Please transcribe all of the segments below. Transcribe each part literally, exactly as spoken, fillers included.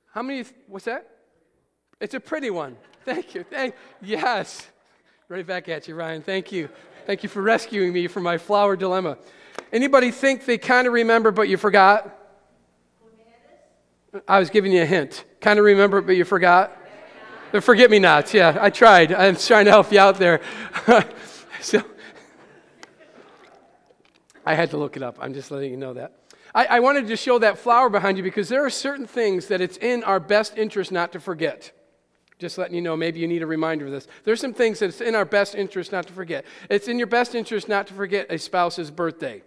How many, what's that? It's a pretty one. Thank you. Thank, yes. Right back at you, Ryan. Thank you. Thank you for rescuing me from my flower dilemma. Anybody think they kind of remember but you forgot? I was giving you a hint. Kind of remember but you forgot? The forget-me-nots, yeah. I tried. I'm trying to help you out there. So I had to look it up. I'm just letting you know that. I, I wanted to show that flower behind you because there are certain things that it's in our best interest not to forget. Just letting you know, maybe you need a reminder of this. There's some things that it's in our best interest not to forget. It's in your best interest not to forget a spouse's birthday.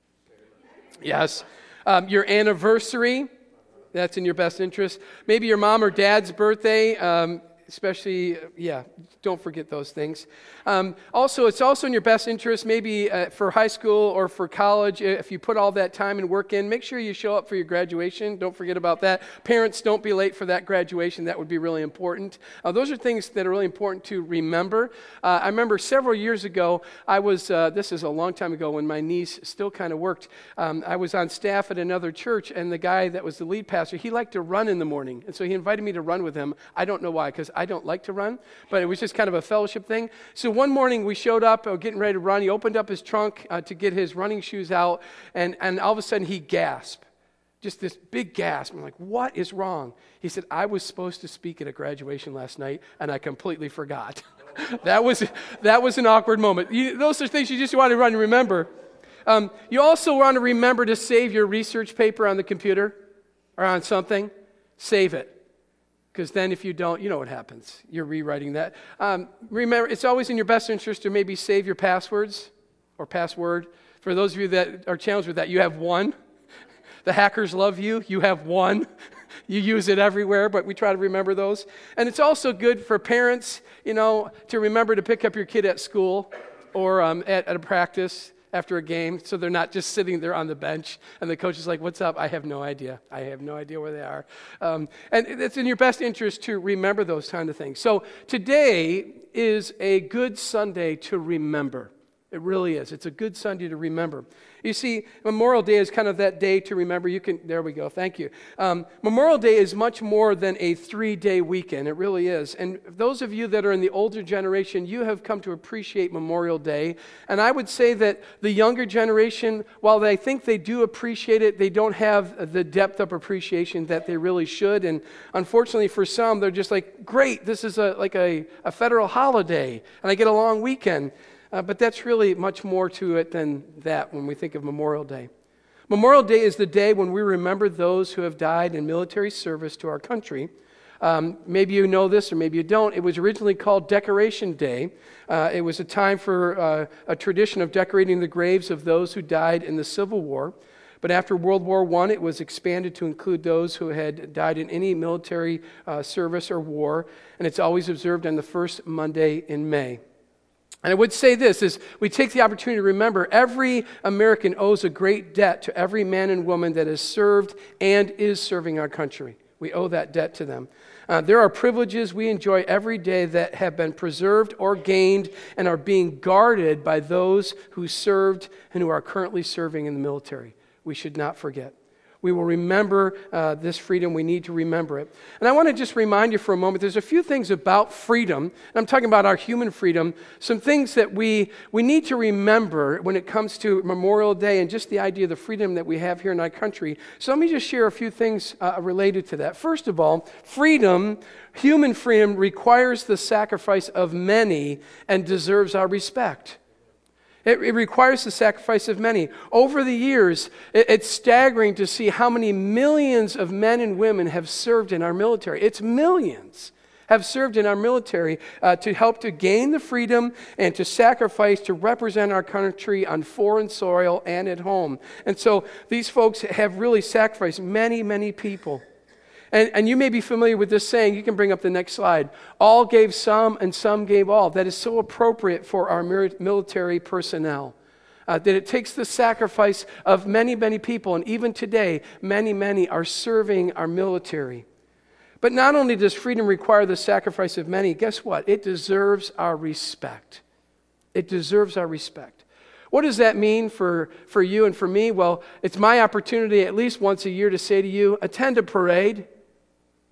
Yes. Um, your anniversary, that's in your best interest. Maybe your mom or dad's birthday, um, especially, yeah, don't forget those things. Um, also, it's also in your best interest, maybe uh, for high school or for college, if you put all that time and work in, make sure you show up for your graduation. Don't forget about that. Parents, don't be late for that graduation. That would be really important. Uh, those are things that are really important to remember. Uh, I remember several years ago, I was, uh, this is a long time ago when my niece still kind of worked. Um, I was on staff at another church, and the guy that was the lead pastor, he liked to run in the morning. And so he invited me to run with him. I don't know why, because I don't like to run, but it was just kind of a fellowship thing. So one morning we showed up, uh, getting ready to run. He opened up his trunk uh, to get his running shoes out, and, and all of a sudden he gasped. Just this big gasp. I'm like, what is wrong? He said, I was supposed to speak at a graduation last night, and I completely forgot. that was that was an awkward moment. You, those are things you just want to run and remember. Um, you also want to remember to save your research paper on the computer or on something. Save it. Because then if you don't, you know what happens. You're rewriting that. Um, remember, it's always in your best interest to maybe save your passwords or password. For those of you that are challenged with that, you have one. The hackers love you. You have one. You use it everywhere, but we try to remember those. And it's also good for parents, you know, to remember to pick up your kid at school or um, at, at a practice after a game, so they're not just sitting there on the bench, and the coach is like, what's up? I have no idea. I have no idea where they are. Um, and it's in your best interest to remember those kind of things. So today is a good Sunday to remember. It really is. It's a good Sunday to remember. You see, Memorial Day is kind of that day to remember. You can, there we go, thank you. Um, Memorial Day is much more than a three-day weekend. It really is. And those of you that are in the older generation, you have come to appreciate Memorial Day. And I would say that the younger generation, while they think they do appreciate it, they don't have the depth of appreciation that they really should. And unfortunately for some, they're just like, great, this is a like a, a federal holiday, and I get a long weekend. Uh, but that's really much more to it than that when we think of Memorial Day. Memorial Day is the day when we remember those who have died in military service to our country. Um, maybe you know this or maybe you don't. It was originally called Decoration Day. Uh, it was a time for uh, a tradition of decorating the graves of those who died in the Civil War. But after World War One, it was expanded to include those who had died in any military uh, service or war. And it's always observed on the first Monday in May. And I would say this, is we take the opportunity to remember every American owes a great debt to every man and woman that has served and is serving our country. We owe that debt to them. Uh, there are privileges we enjoy every day that have been preserved or gained and are being guarded by those who served and who are currently serving in the military. We should not forget. We will remember uh, this freedom. We need to remember it. And I want to just remind you for a moment, there's a few things about freedom, and I'm talking about our human freedom, some things that we, we need to remember when it comes to Memorial Day and just the idea of the freedom that we have here in our country. So let me just share a few things uh, related to that. First of all, freedom, human freedom, requires the sacrifice of many and deserves our respect. It, it requires the sacrifice of many. Over the years, it, it's staggering to see how many millions of men and women have served in our military. It's millions have served in our military uh, to help to gain the freedom and to sacrifice to represent our country on foreign soil and at home. And so these folks have really sacrificed many, many people. And, and you may be familiar with this saying. You can bring up the next slide. All gave some and some gave all. That is so appropriate for our military personnel. Uh, that it takes the sacrifice of many, many people. And even today, many, many are serving our military. But not only does freedom require the sacrifice of many, guess what? It deserves our respect. It deserves our respect. What does that mean for, for you and for me? Well, it's my opportunity at least once a year to say to you, attend a parade.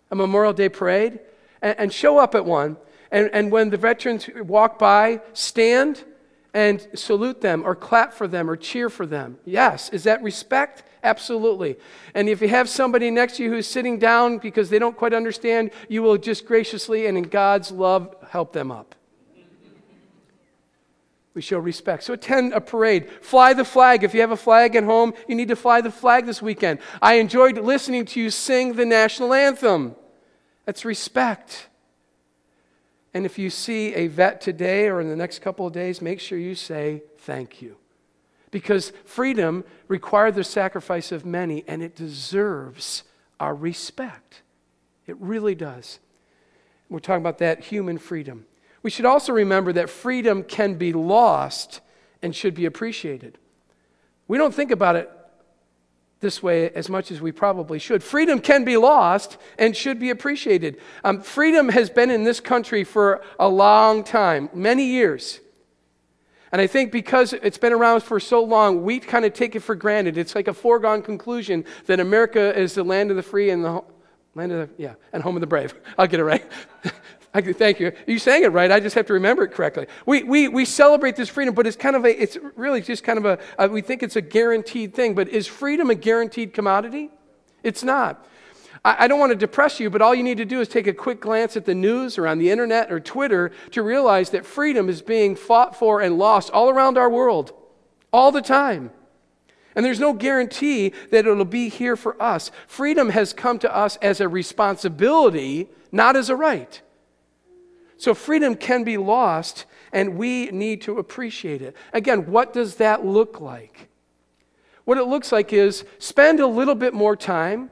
a Memorial Day parade, and, and show up at one. And, and when the veterans walk by, stand and salute them or clap for them or cheer for them. Yes. Is that respect? Absolutely. And if you have somebody next to you who's sitting down because they don't quite understand, you will just graciously and in God's love help them up. We show respect. So attend a parade. Fly the flag. If you have a flag at home, you need to fly the flag this weekend. I enjoyed listening to you sing the national anthem. That's respect. And if you see a vet today or in the next couple of days, make sure you say thank you. Because freedom required the sacrifice of many, and it deserves our respect. It really does. We're talking about that human freedom. We should also remember that freedom can be lost and should be appreciated. We don't think about it this way as much as we probably should. Freedom can be lost and should be appreciated. Um, freedom has been in this country for a long time, many years. And I think because it's been around for so long, we kind of take it for granted. It's like a foregone conclusion that America is the land of the free and the ho- land of the, yeah, and home of the brave. I'll get it right. I, thank you. You sang it right. I just have to remember it correctly. We we we celebrate this freedom, but it's kind of a, it's really just kind of a, a, we think it's a guaranteed thing. But is freedom a guaranteed commodity? It's not. I, I don't want to depress you, but all you need to do is take a quick glance at the news or on the internet or Twitter to realize that freedom is being fought for and lost all around our world, all the time. And there's no guarantee that it'll be here for us. Freedom has come to us as a responsibility, not as a right. So freedom can be lost, and we need to appreciate it. Again, what does that look like? What it looks like is spend a little bit more time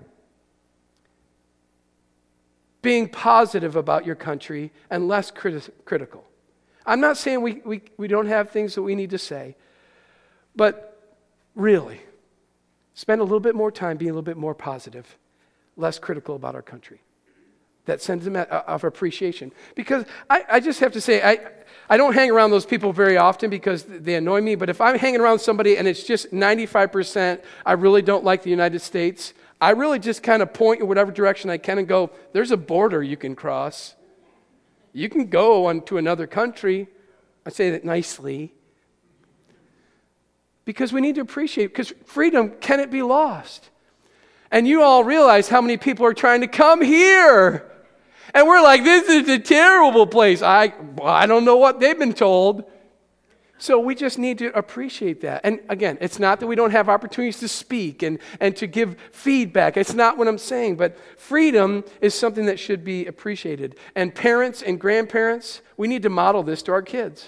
being positive about your country and less criti- critical. I'm not saying we, we, we don't have things that we need to say, but really, spend a little bit more time being a little bit more positive, less critical about our country. That sentiment of appreciation. Because I, I just have to say, I, I don't hang around those people very often because they annoy me, but if I'm hanging around somebody and it's just ninety-five percent, I really don't like the United States, I really just kind of point in whatever direction I can and go, there's a border you can cross. You can go on to another country. I say that nicely. Because we need to appreciate, because freedom, can it be lost? And you all realize how many people are trying to come here. And we're like, this is a terrible place. I, well, I don't know what they've been told. So we just need to appreciate that. And again, it's not that we don't have opportunities to speak and, and to give feedback. It's not what I'm saying. But freedom is something that should be appreciated. And parents and grandparents, we need to model this to our kids.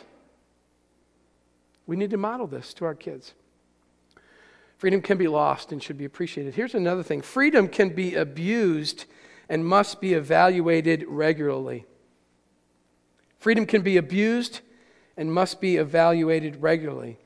We need to model this to our kids. Freedom can be lost and should be appreciated. Here's another thing. Freedom can be abused and must be evaluated regularly. Freedom can be abused and must be evaluated regularly.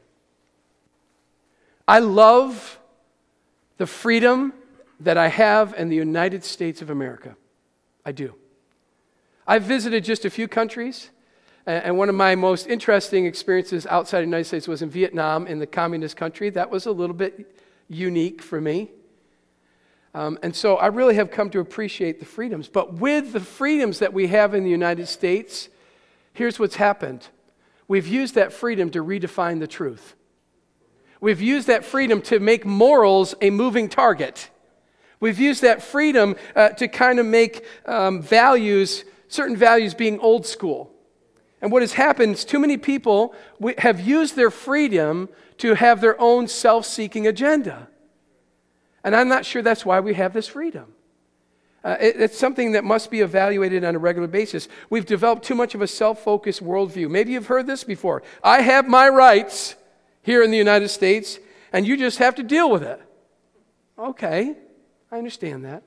I love the freedom that I have in the United States of America. I do. I've visited just a few countries, and one of my most interesting experiences outside the United States was in Vietnam, in the communist country. That was a little bit unique for me. Um, and so I really have come to appreciate the freedoms. But with the freedoms that we have in the United States, here's what's happened. We've used that freedom to redefine the truth. We've used that freedom to make morals a moving target. We've used that freedom uh, to kind of make um, values, certain values being old school. And what has happened is too many people have used their freedom to have their own self-seeking agenda. And I'm not sure that's why we have this freedom. Uh, it, it's something that must be evaluated on a regular basis. We've developed too much of a self-focused worldview. Maybe you've heard this before. I have my rights here in the United States, and you just have to deal with it. Okay, I understand that.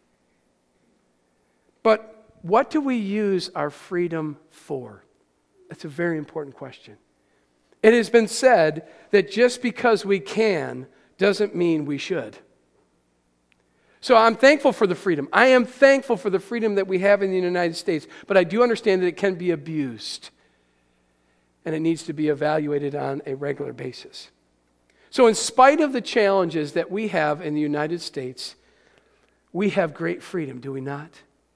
But what do we use our freedom for? That's a very important question. It has been said that just because we can doesn't mean we should. So I'm thankful for the freedom. I am thankful for the freedom that we have in the United States, but I do understand that it can be abused, and it needs to be evaluated on a regular basis. So in spite of the challenges that we have in the United States, we have great freedom, do we not?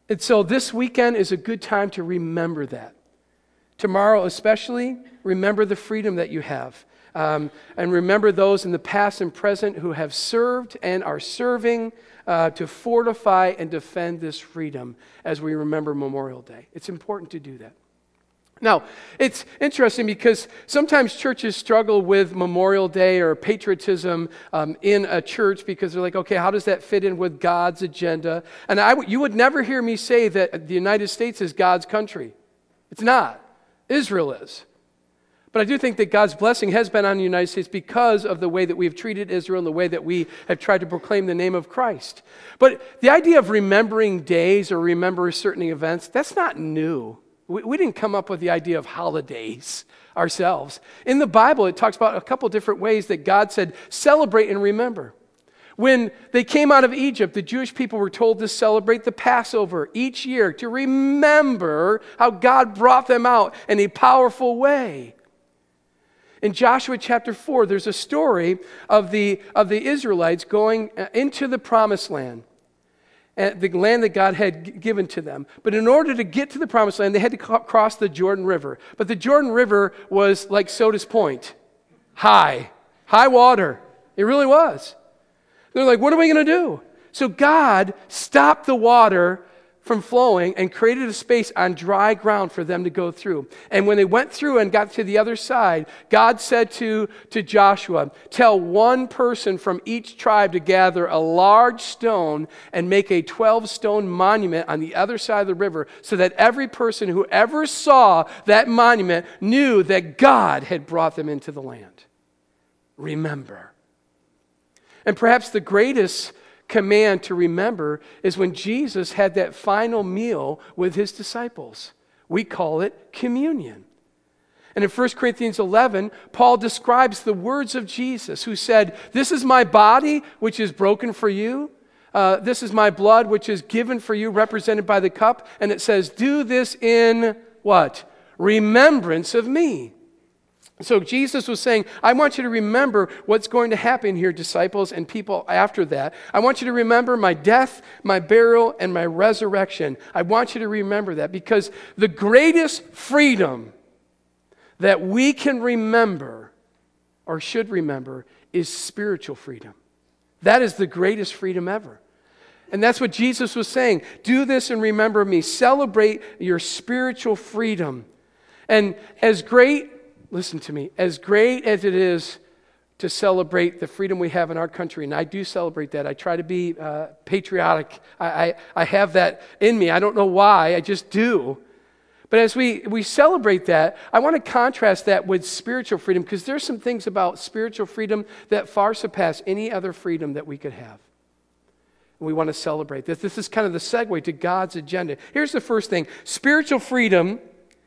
And so this weekend is a good time to remember that. Tomorrow especially, remember the freedom that you have. Um, and remember those in the past and present who have served and are serving uh, to fortify and defend this freedom as we remember Memorial Day. It's important to do that. Now, it's interesting because sometimes churches struggle with Memorial Day or patriotism um, in a church because they're like, okay, how does that fit in with God's agenda? And I w- you would never hear me say that the United States is God's country. It's not. Israel is. But I do think that God's blessing has been on the United States because of the way that we've treated Israel and the way that we have tried to proclaim the name of Christ. But the idea of remembering days or remember certain events, that's not new. We, we didn't come up with the idea of holidays ourselves. In the Bible, it talks about a couple different ways that God said, celebrate and remember. When they came out of Egypt, the Jewish people were told to celebrate the Passover each year, to remember how God brought them out in a powerful way. In Joshua chapter four, there's a story of the, of the Israelites going into the promised land, the land that God had given to them. But in order to get to the promised land, they had to cross the Jordan River. But the Jordan River was like Soda's Point, high, high water. It really was. They're like, what are we going to do? So God stopped the water from flowing and created a space on dry ground for them to go through. And when they went through and got to the other side, God said to, to Joshua, tell one person from each tribe to gather a large stone and make a twelve-stone monument on the other side of the river so that every person who ever saw that monument knew that God had brought them into the land. Remember. And perhaps the greatest command to remember is when Jesus had that final meal with his disciples. We call it communion. And in First Corinthians eleven, Paul describes the words of Jesus who said, this is my body which is broken for you. Uh, this is my blood which is given for you, represented by the cup. And it says, do this in what? Remembrance of me. So Jesus was saying, I want you to remember what's going to happen here, disciples and people after that. I want you to remember my death, my burial, and my resurrection. I want you to remember that because the greatest freedom that we can remember or should remember is spiritual freedom. That is the greatest freedom ever. And that's what Jesus was saying. Do this and remember me. Celebrate your spiritual freedom. And as great Listen to me. As great as it is to celebrate the freedom we have in our country, and I do celebrate that. I try to be uh, patriotic. I, I, I have that in me. I don't know why. I just do. But as we, we celebrate that, I want to contrast that with spiritual freedom because there's some things about spiritual freedom that far surpass any other freedom that we could have. And we want to celebrate this. This is kind of the segue to God's agenda. Here's the first thing. Spiritual freedom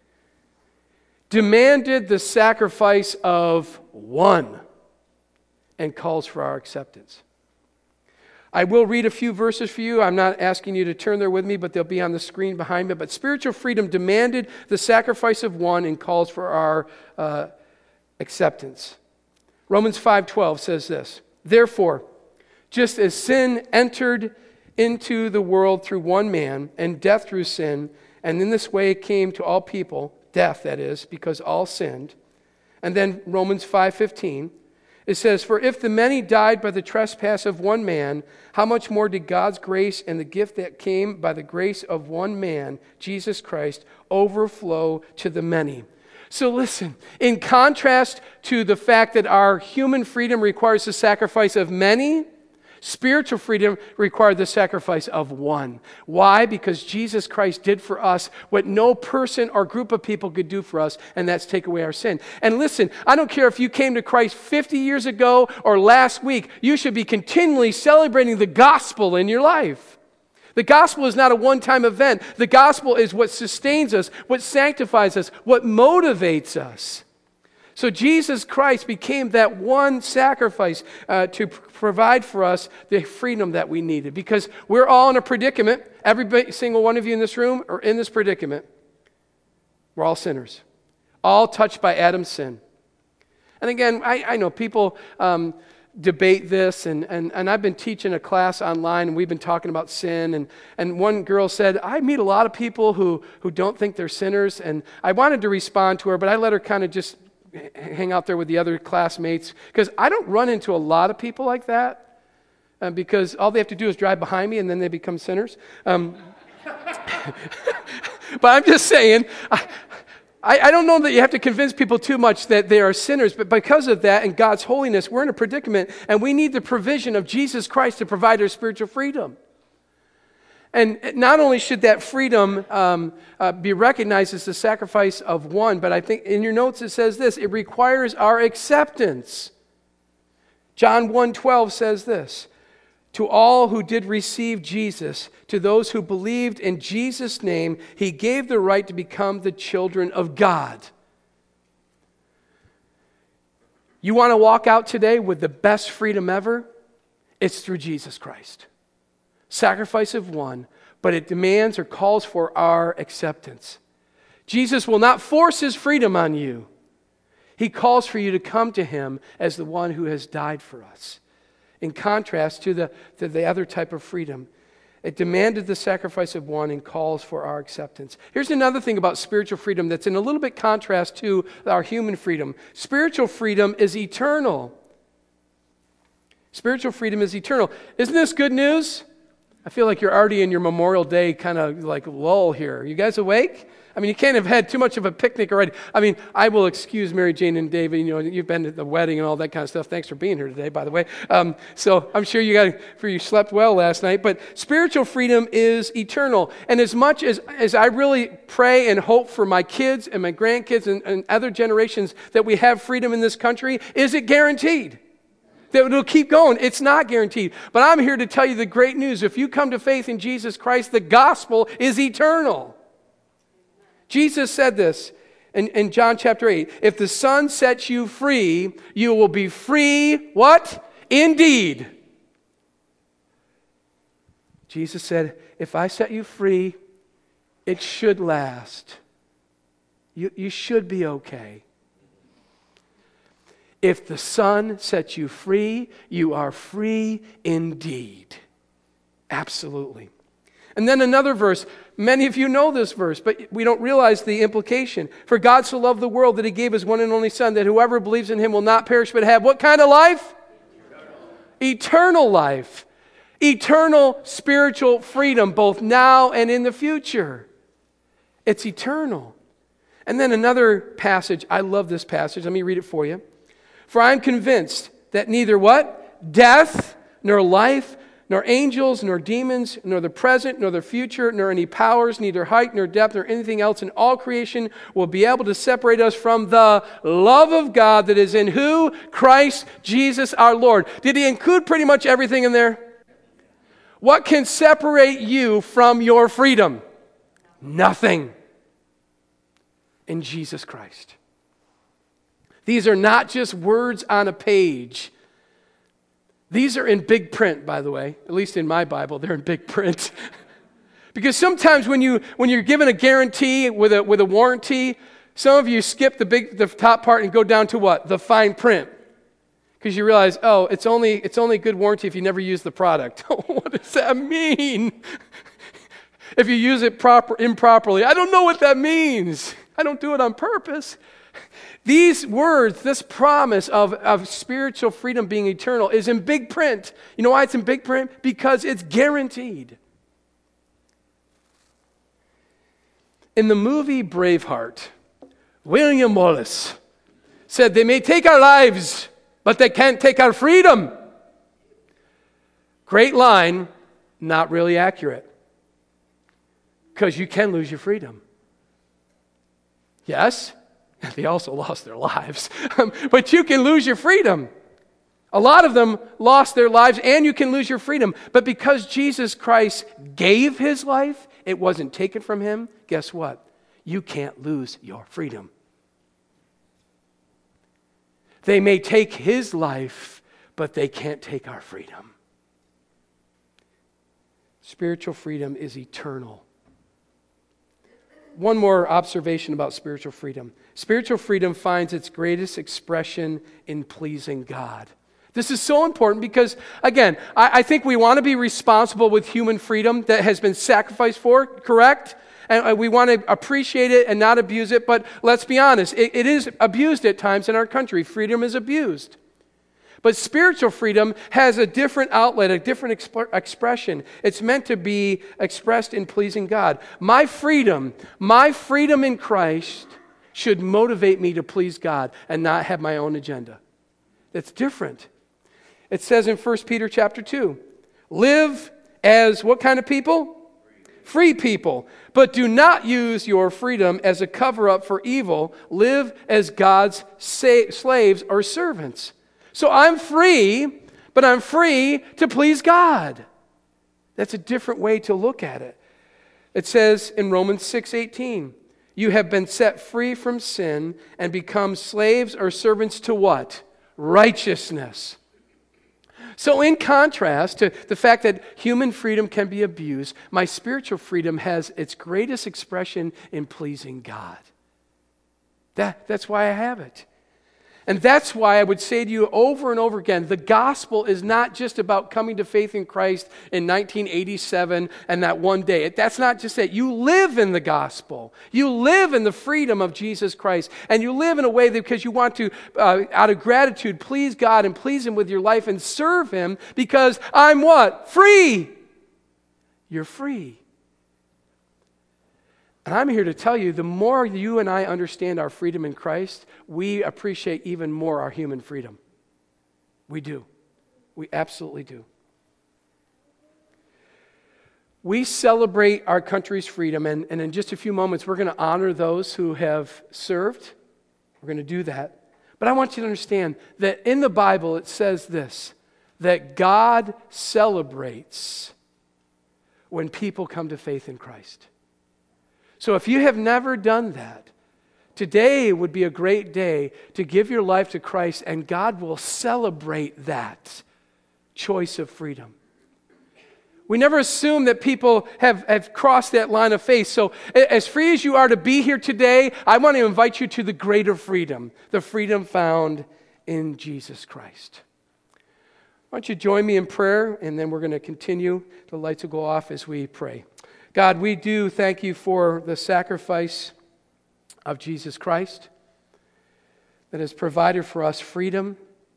demanded the sacrifice of one and calls for our acceptance. I will read a few verses for you. I'm not asking you to turn there with me, but they'll be on the screen behind me. But spiritual freedom demanded the sacrifice of one and calls for our uh, acceptance. Romans five twelve says this, therefore, just as sin entered into the world through one man, and death through sin, and in this way it came to all people, death, that is, because all sinned. And then Romans five fifteen, it says, for if the many died by the trespass of one man, how much more did God's grace and the gift that came by the grace of one man, Jesus Christ, overflow to the many? So listen, in contrast to the fact that our human freedom requires the sacrifice of many, spiritual freedom required the sacrifice of one. Why? Because Jesus Christ did for us what no person or group of people could do for us, and that's take away our sin. And listen, I don't care if you came to Christ fifty years ago or last week, you should be continually celebrating the gospel in your life. The gospel is not a one-time event. The gospel is what sustains us, what sanctifies us, what motivates us. So Jesus Christ became that one sacrifice uh, to pr- provide for us the freedom that we needed. Because we're all in a predicament. Every single one of you in this room are in this predicament. We're all sinners. All touched by Adam's sin. And again, I, I know people um, debate this, and, and, and I've been teaching a class online, and we've been talking about sin, and, and one girl said, I meet a lot of people who, who don't think they're sinners, and I wanted to respond to her, but I let her kind of just hang out there with the other classmates, because I don't run into a lot of people like that, uh, because all they have to do is drive behind me, and then they become sinners. Um, but I'm just saying, I, I, I don't know that you have to convince people too much that they are sinners, but because of that and God's holiness, we're in a predicament, and we need the provision of Jesus Christ to provide our spiritual freedom. And not only should that freedom um, uh, be recognized as the sacrifice of one, but I think in your notes it says this, it requires our acceptance. John one twelve says this, to all who did receive Jesus, to those who believed in Jesus' name, he gave the right to become the children of God. You want to walk out today with the best freedom ever? It's through Jesus Christ. Sacrifice of one, but it demands or calls for our acceptance. Jesus will not force his freedom on you. He calls for you to come to him as the one who has died for us. In contrast to the, to the other type of freedom, it demanded the sacrifice of one and calls for our acceptance. Here's another thing about spiritual freedom that's in a little bit contrast to our human freedom. Spiritual freedom is eternal. Spiritual freedom is eternal. Isn't this good news? I feel like you're already in your Memorial Day kind of like lull here. You guys awake? I mean, you can't have had too much of a picnic already. I mean, I will excuse Mary Jane and David. You know, you've been to the wedding and all that kind of stuff. Thanks for being here today, by the way. Um, so I'm sure you got, for you slept well last night. But spiritual freedom is eternal. And as much as, as I really pray and hope for my kids and my grandkids and, and other generations that we have freedom in this country, is it guaranteed? That it'll keep going. It's not guaranteed. But I'm here to tell you the great news. If you come to faith in Jesus Christ, the gospel is eternal. Jesus said this in, in John chapter eight. If the Son sets you free, you will be free, what? Indeed. Jesus said, if I set you free, it should last. You, you should be okay. If the Son sets you free, you are free indeed. Absolutely. And then another verse. Many of you know this verse, but we don't realize the implication. For God so loved the world that he gave his one and only Son, that whoever believes in him will not perish but have what kind of life? Eternal, Eternal life. Eternal spiritual freedom, both now and in the future. It's eternal. And then another passage. I love this passage. Let me read it for you. For I am convinced that neither what? Death, nor life, nor angels, nor demons, nor the present, nor the future, nor any powers, neither height, nor depth, nor anything else in all creation will be able to separate us from the love of God that is in who? Christ Jesus our Lord. Did he include pretty much everything in there? What can separate you from your freedom? Nothing. In Jesus Christ. These are not just words on a page. These are in big print, by the way. At least in my Bible, they're in big print. Because sometimes when, you, when you're given a guarantee with a, with a warranty, some of you skip the, big, the top part and go down to what? The fine print. Because you realize, oh, it's only, it's only a good warranty if you never use the product. What does that mean? If you use it proper, improperly. I don't know what that means. I don't do it on purpose. These words, this promise of, of spiritual freedom being eternal is in big print. You know why it's in big print? Because it's guaranteed. In the movie Braveheart, William Wallace said, they may take our lives, but they can't take our freedom. Great line, not really accurate. Because you can lose your freedom. Yes? They also lost their lives. But you can lose your freedom. A lot of them lost their lives and you can lose your freedom. But because Jesus Christ gave his life, it wasn't taken from him, guess what? You can't lose your freedom. They may take his life, but they can't take our freedom. Spiritual freedom is eternal. One more observation about spiritual freedom. Spiritual freedom finds its greatest expression in pleasing God. This is so important because, again, I, I think we want to be responsible with human freedom that has been sacrificed for, correct? And we want to appreciate it and not abuse it, but let's be honest, it, it is abused at times in our country. Freedom is abused. But spiritual freedom has a different outlet, a different exp- expression. It's meant to be expressed in pleasing God. My freedom, my freedom in Christ should motivate me to please God and not have my own agenda. That's different. It says in First Peter chapter two, live as what kind of people? Free people. But do not use your freedom as a cover-up for evil. Live as God's sa- slaves or servants. So I'm free, but I'm free to please God. That's a different way to look at it. It says in Romans six eighteen, you have been set free from sin and become slaves or servants to what? Righteousness. So in contrast to the fact that human freedom can be abused, my spiritual freedom has its greatest expression in pleasing God. That, that's why I have it. And that's why I would say to you over and over again, the gospel is not just about coming to faith in Christ in nineteen eighty-seven and that one day. That's not just it. You live in the gospel. You live in the freedom of Jesus Christ. And you live in a way that because you want to, uh, out of gratitude, please God and please Him with your life and serve Him because I'm what? Free. You're free. And I'm here to tell you, the more you and I understand our freedom in Christ, we appreciate even more our human freedom. We do. We absolutely do. We celebrate our country's freedom, and, and in just a few moments, we're going to honor those who have served. We're going to do that. But I want you to understand that in the Bible, it says this, that God celebrates when people come to faith in Christ. So if you have never done that, today would be a great day to give your life to Christ, and God will celebrate that choice of freedom. We never assume that people have, have crossed that line of faith. So as free as you are to be here today, I want to invite you to the greater freedom, the freedom found in Jesus Christ. Why don't you join me in prayer, and then we're going to continue. The lights will go off as we pray. God, we do thank you for the sacrifice of Jesus Christ that has provided for us freedom,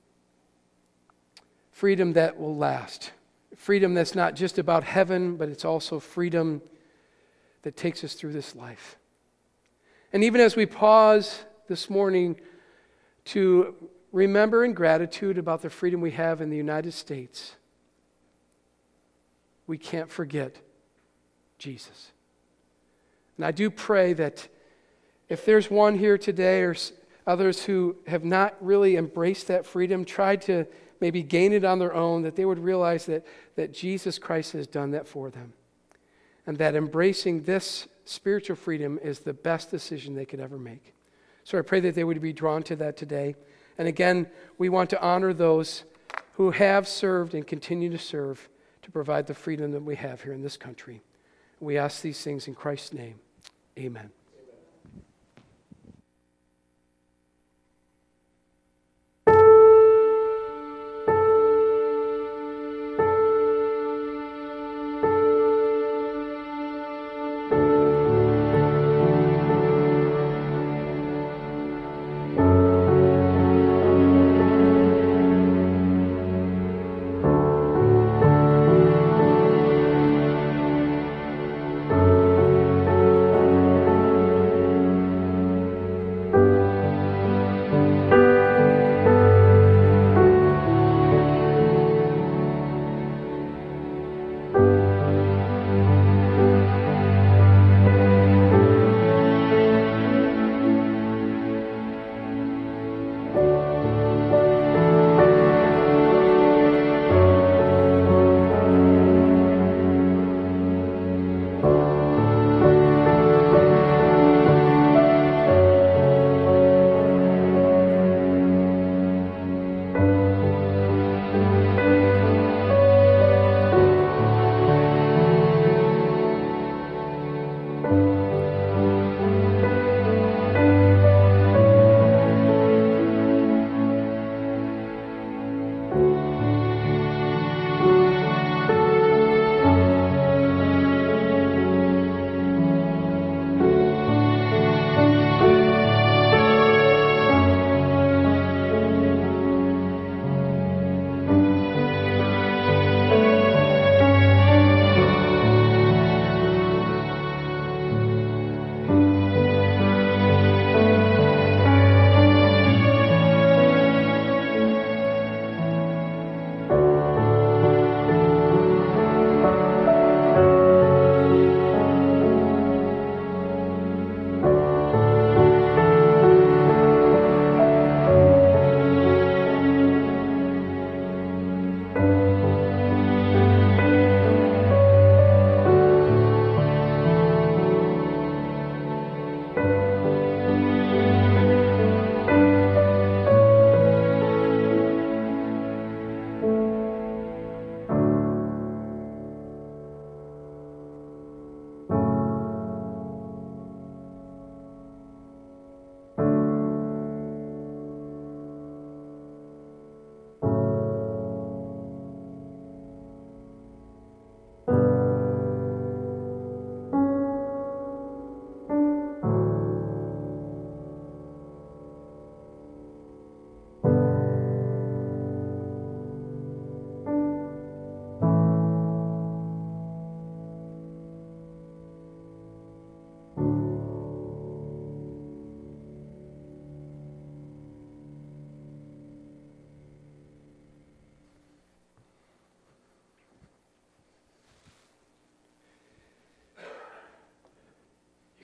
freedom that will last, freedom that's not just about heaven, but it's also freedom that takes us through this life. And even as we pause this morning to remember in gratitude about the freedom we have in the United States, we can't forget Jesus. And I do pray that if there's one here today or others who have not really embraced that freedom, tried to maybe gain it on their own, that they would realize that, that Jesus Christ has done that for them. And that embracing this spiritual freedom is the best decision they could ever make. So I pray that they would be drawn to that today. And again, we want to honor those who have served and continue to serve to provide the freedom that we have here in this country. We ask these things in Christ's name. Amen.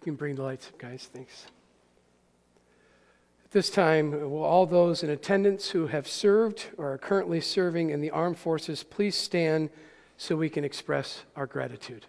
can bring the lights up, guys. Thanks. At this time, will all those in attendance who have served or are currently serving in the armed forces please stand so we can express our gratitude.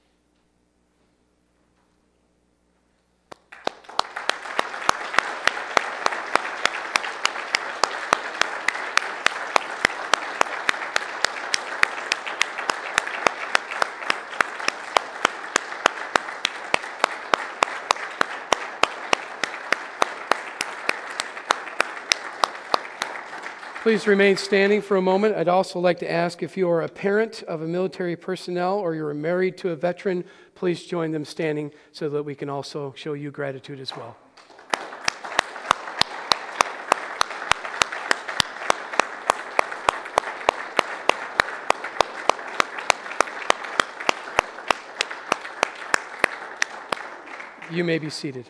Please remain standing for a moment. I'd also like to ask if you are a parent of a military personnel or you're married to a veteran, please join them standing so that we can also show you gratitude as well. You may be seated.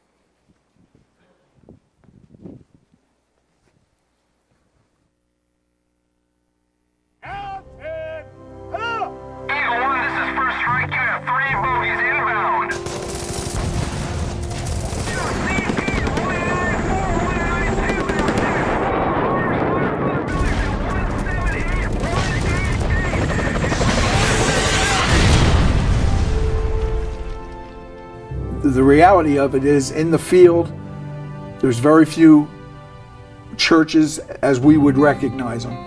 The reality of it is, in the field, there's very few churches as we would recognize them.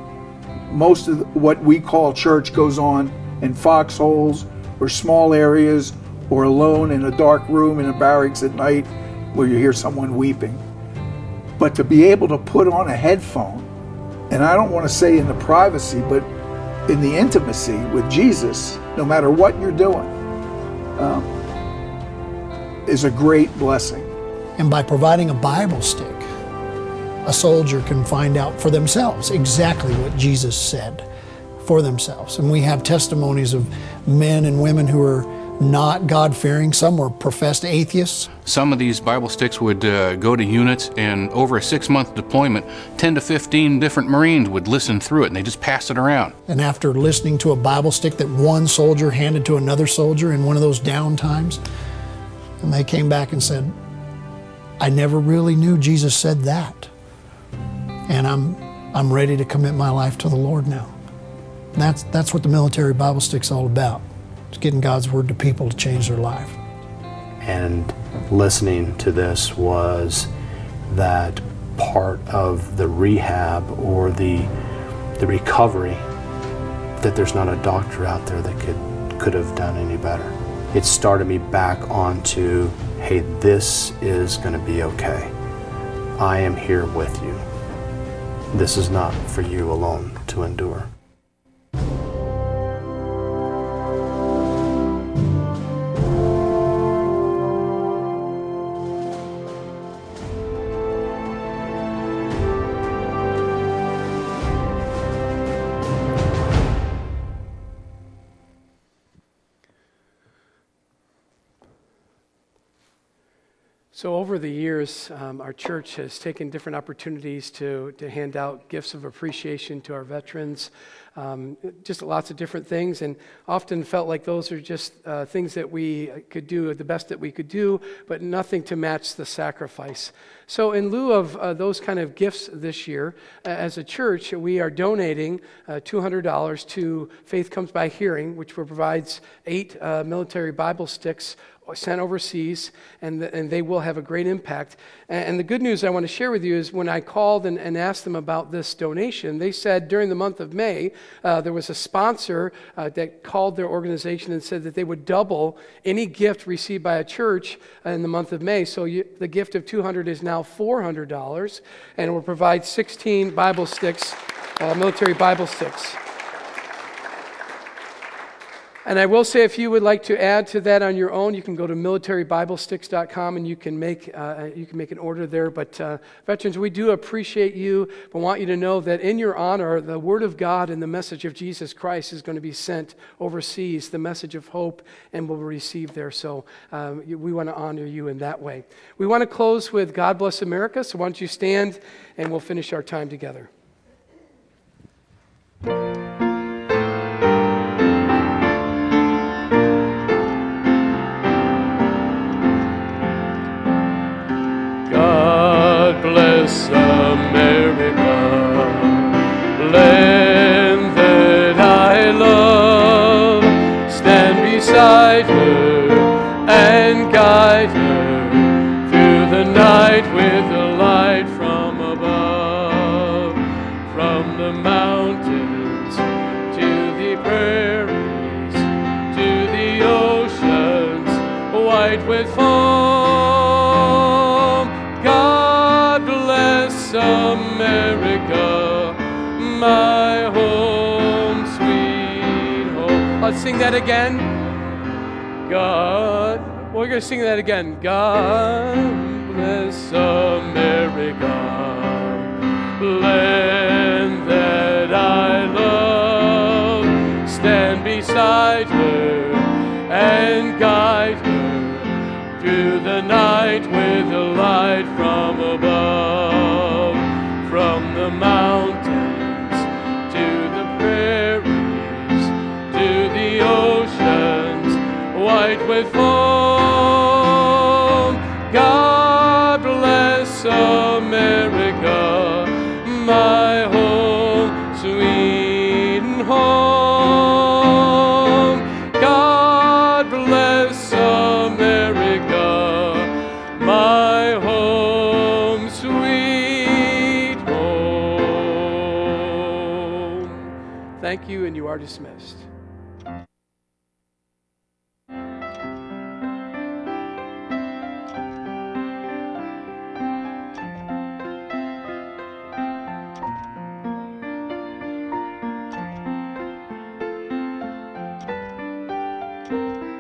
Most of what we call church goes on in foxholes or small areas or alone in a dark room in a barracks at night where you hear someone weeping. But to be able to put on a headphone, and I don't want to say in the privacy, but in the intimacy with Jesus, no matter what you're doing, um, is a great blessing. And by providing a Bible stick, a soldier can find out for themselves exactly what Jesus said for themselves. And we have testimonies of men and women who are not God-fearing. Some were professed atheists. Some of these Bible sticks would uh, go to units, and over a six-month deployment, ten to fifteen different Marines would listen through it, and they just pass it around. And after listening to a Bible stick that one soldier handed to another soldier in one of those down times, and they came back and said, I never really knew Jesus said that. And I'm I'm ready to commit my life to the Lord now. And that's that's what the military Bible stick's all about. It's getting God's word to people to change their life. And listening to this was that part of the rehab or the the recovery that there's not a doctor out there that could could have done any better. It started me back onto, hey, this is going to be okay. I am here with you. This is not for you alone to endure. So over the years, um, our church has taken different opportunities to, to hand out gifts of appreciation to our veterans, um, just lots of different things, and often felt like those are just uh, things that we could do the best that we could do, but nothing to match the sacrifice. So in lieu of uh, those kind of gifts this year, uh, as a church, we are donating uh, two hundred dollars to Faith Comes by Hearing, which provides eight uh, military Bible sticks sent overseas, and, the, and they will have a great impact. And, and the good news I want to share with you is when I called and, and asked them about this donation, they said during the month of May, uh, there was a sponsor uh, that called their organization and said that they would double any gift received by a church in the month of May. So you, the gift of two hundred dollars is now four hundred dollars, and it will provide sixteen Bible sticks, uh, military Bible sticks. And I will say, if you would like to add to that on your own, you can go to military bible sticks dot com and you can make uh, you can make an order there. But uh, veterans, we do appreciate you, but want you to know that in your honor, the Word of God and the message of Jesus Christ is going to be sent overseas, the message of hope, and will be received there. So um, we want to honor you in that way. We want to close with God Bless America, so why don't you stand and we'll finish our time together. beside her and guide her through the night with the light from above, from the mountains to the prairies, to the oceans white with foam. God bless America, my home, sweet home. Let's sing that again. God, we're going to sing that again. God bless America, land that I love. Stand beside her and guide her through the night with the light from above, from the mountains to the prairies, to the oceans white with foam. God bless America, my home, sweet home. God bless America, my home, sweet home. Thank you, and you are dismissed. Thank you.